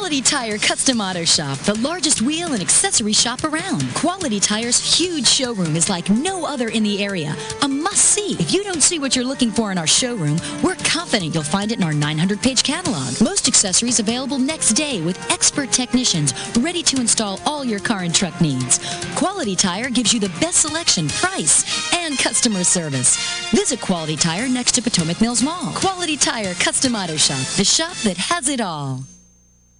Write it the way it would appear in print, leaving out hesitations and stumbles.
Quality Tire Custom Auto Shop, the largest wheel and accessory shop around. Quality Tire's huge showroom is like no other in the area. A must-see. If you don't see what you're looking for in our showroom, we're confident you'll find it in our 900-page catalog. Most accessories available next day with expert technicians ready to install all your car and truck needs. Quality Tire gives you the best selection, price, and customer service. Visit Quality Tire next to Potomac Mills Mall. Quality Tire Custom Auto Shop, the shop that has it all.